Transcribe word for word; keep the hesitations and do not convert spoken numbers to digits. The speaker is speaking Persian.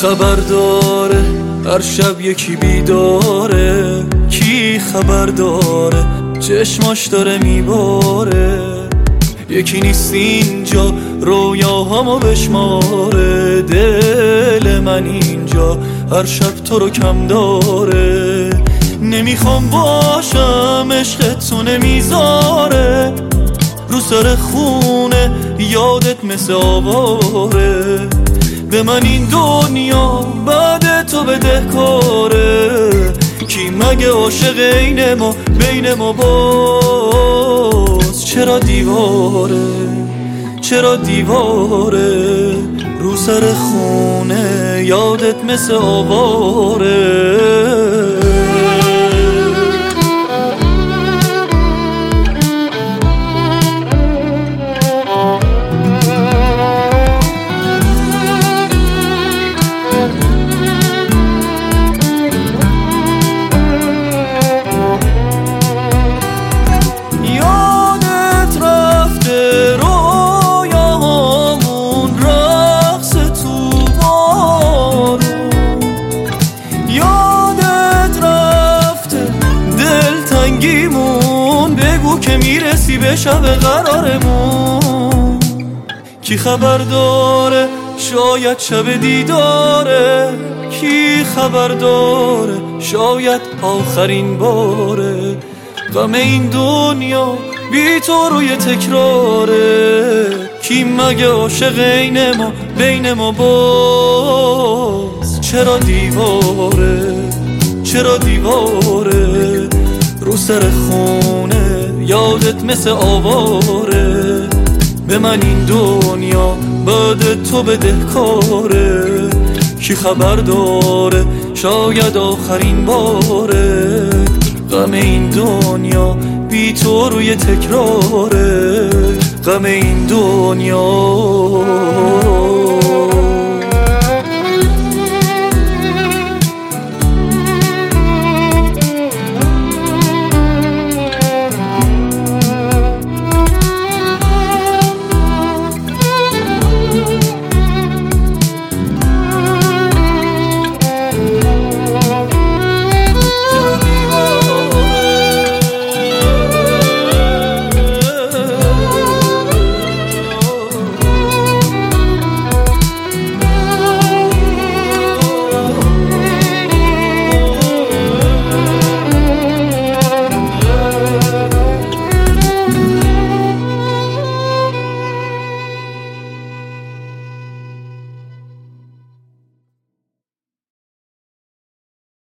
خبر داره هر شب یکی بیداره؟ کی خبر داره چشماش داره میباره؟ یکی نیست اینجا رویاهامو بشماره، دل من اینجا هر شب تو رو کم داره. نمیخوام باشم عشقتو نمیذاره، رو سر خونه یادت مثل آواره. به من این دنیا بعد تو بدهکاره، کی مگه عاشق اینه ما بین ما باز چرا دیواره؟ چرا دیواره؟ رو سر خونه یادت مثل آواره. بگو که میرسی به شب قرارمون. کی خبر داره شاید شب دیداره؟ کی خبر داره شاید آخرین باره؟ غم این دنیا بی تو روی تکراره، کی مگه عاشق این ما بین ما باز چرا دیواره؟ چرا دیواره؟ رو سر خونه یادت مثل آواره. به من این دنیا بعد تو بدهکاره، کی خبر داره شاید آخرین باره؟ غم این دنیا بی تو روی تکراره، غم این دنیا